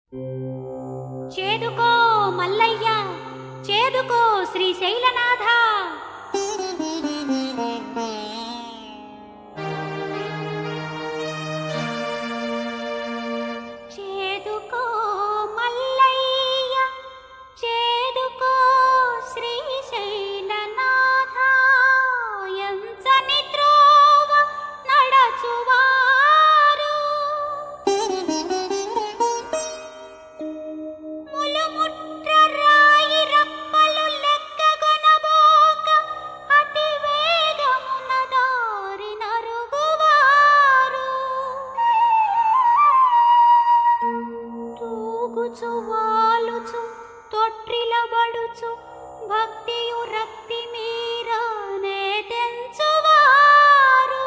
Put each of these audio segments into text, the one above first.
చేదుకో మల్లయ్య, చేదుకో శ్రీశైలనాథ. చేదుకో మల్లయ్య, చేదుకో శ్రీశైలనాథ. ఎంచని త్రోవ నడచువారు ములుముట్ర రాయి రప్పలు లెక్కగొనబోక అతి వేగమున దారి నరుగువారు. తూగుచు వాలుచు తొట్రిలబడుచు భక్తియు రక్తి మీరనే తెంచువారు.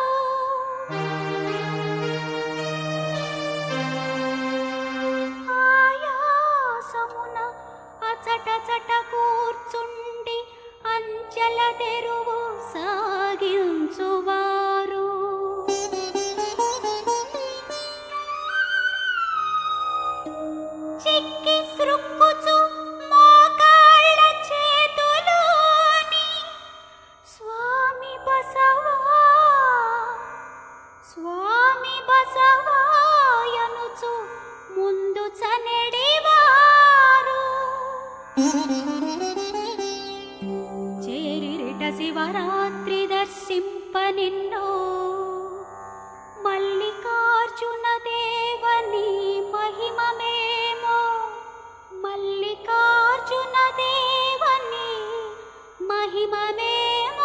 ఆయాసమున అచటచట కూర్చుండి అంచెల తెరువు సాగించువారు. చిక్కి సృక్కుచు మోకాళ్ళ చేతులోని స్వామి బసవా, స్వామి బసవాయనుచు ముందు చనెడివారు. చేరిరిట శివరాత్రి దర్శింప నిన్నో మల్లికార్జున దేవని మహిమమేమో, మల్లికార్జున దేవని మహిమమేమో.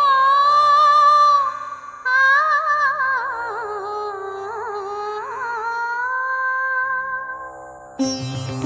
ఆ